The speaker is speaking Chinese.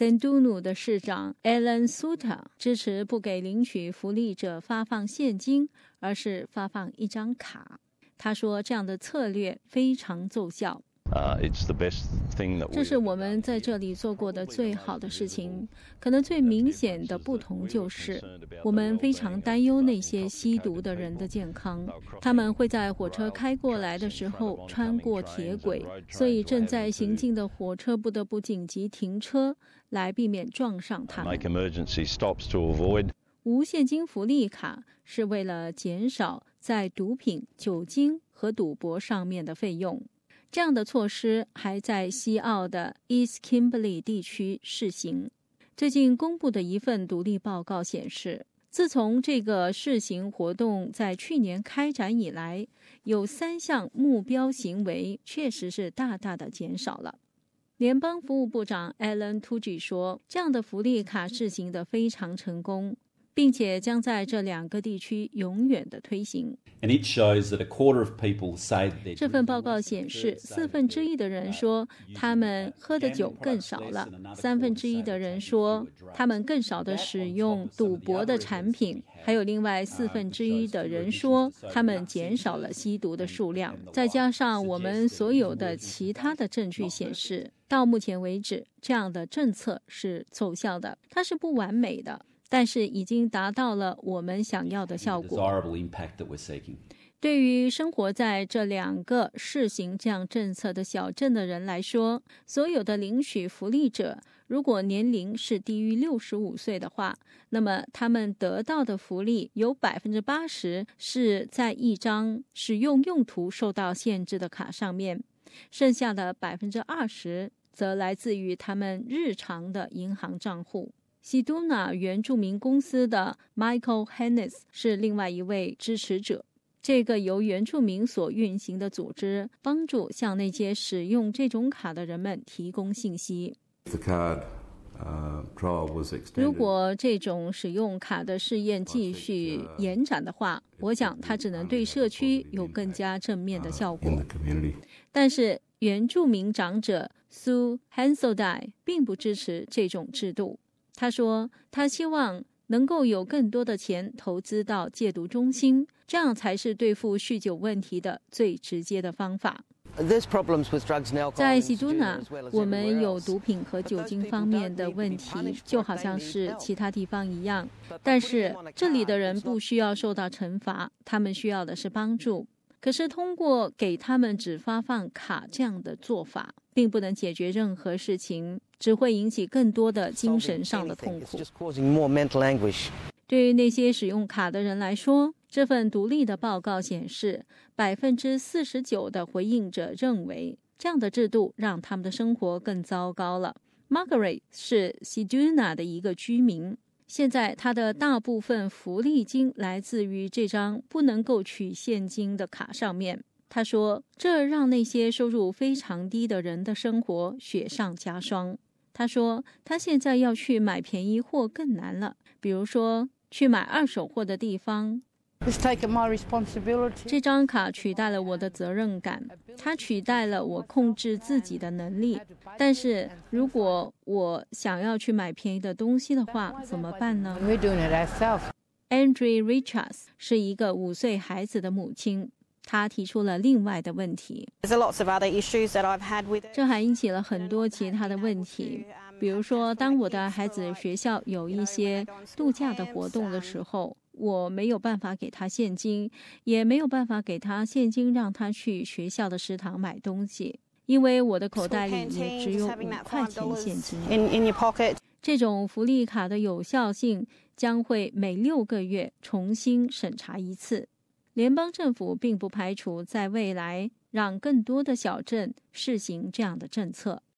森都努的市长 Alan Suta 支持不给领取福利者发放现金，而是发放一张卡。他说这样的策略非常奏效。这是我们在这里做过的最好的事情。可能最明显的不同就是，我们非常担忧那些吸毒的人的健康。他们会在火车开过来的时候穿过铁轨，所以正在行进的火车不得不紧急停车，来避免撞上他们。无现金福利卡是为了减少在毒品、酒精和赌博上面的费用。这样的措施还在西澳的 East Kimberley 地区试行。最近公布的一份独立报告显示，自从这个试行活动在去年开展以来，有3项目标行为确实是大大的减少了。联邦服务部长 Alan Tudge 说，这样的福利卡试行得非常成功，并且将在这2个地区永远的推行。这份报告显示，1/4的人说他们喝的酒更少了，1/3的人说他们更少的使用赌博的产品，还有另外1/4的人说他们减少了吸毒的数量。再加上我们所有的其他的证据显示，到目前为止，这样的政策是奏效的。它是不完美的，但是已经达到了我们想要的效果。对于生活在这2个试行这样政策的小镇的人来说，所有的领取福利者如果年龄是低于65岁的话，那么他们得到的福利有 80% 是在一张使用用途受到限制的卡上面，剩下的 20% 则来自于他们日常的银行账户。西都纳原住民公司的 Michael Hennis 是另外一位支持者。这个由原住民所运行的组织帮助向那些使用这种卡的人们提供信息。如果这种使用卡的试验继续延展的话，我想它只能对社区有更加正面的效果。但是原住民长者 Sue Hansaldine 并不支持这种制度。他说他希望能够有更多的钱投资到戒毒中心，这样才是对付酗酒问题的最直接的方法。在西都纳，我们有毒品和酒精方面的问题，就好像是其他地方一样。但是这里的人不需要受到惩罚，他们需要的是帮助。可是通过给他们只发放卡这样的做法，并不能解决任何事情，只会引起更多的精神上的痛苦。对于那些使用卡的人来说，这份独立的报告显示 49% 的回应者认为这样的制度让他们的生活更糟糕了。 Margaret 是 Siduna 的一个居民，现在他的大部分福利金来自于这张不能够取现金的卡上面。他说这让那些收入非常低的人的生活雪上加霜。他说他现在要去买便宜货更难了，比如说去买二手货的地方。这张卡取代了我的责任感，它取代了我控制自己的能力。但是如果我想要去买便宜的东西的话，怎么办呢？ Andrea Richards 是一个5岁孩子的母亲，她提出了另外的问题。这还引起了很多其他的问题，比如说当我的孩子学校有一些度假的活动的时候，我没有办法给他现金，也没有办法给他现金让他去学校的食堂买东西，因为我的口袋里也只有5块钱现金。这种福利卡的有效性将会每6个月重新审查一次。联邦政府并不排除在未来让更多的小镇试行这样的政策。